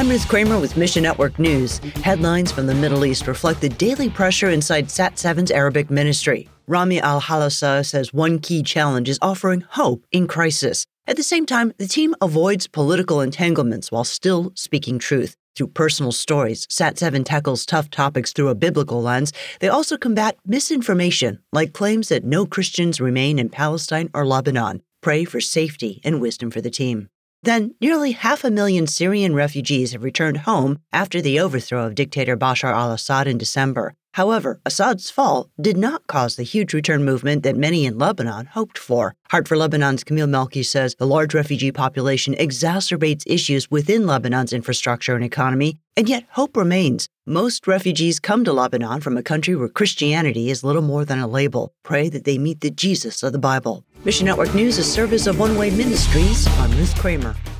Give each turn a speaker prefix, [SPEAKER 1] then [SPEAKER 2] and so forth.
[SPEAKER 1] I'm Ruth Kramer with Mission Network News. Headlines from the Middle East reflect the daily pressure inside Sat7's Arabic ministry. Rami Al-Halasa says one key challenge is offering hope in crisis. At the same time, the team avoids political entanglements while still speaking truth. Through personal stories, Sat7 tackles tough topics through a biblical lens. They also combat misinformation, like claims that no Christians remain in Palestine or Lebanon. Pray for safety and wisdom for the team. Then, nearly 500,000 Syrian refugees have returned home after the overthrow of dictator Bashar al-Assad in December. However, Assad's fall did not cause the huge return movement that many in Lebanon hoped for. Heart for Lebanon's Camille Melki says the large refugee population exacerbates issues within Lebanon's infrastructure and economy, and yet hope remains. Most refugees come to Lebanon from a country where Christianity is little more than a label. Pray that they meet the Jesus of the Bible. Mission Network News is service of One Way Ministries. I'm Ruth Kramer.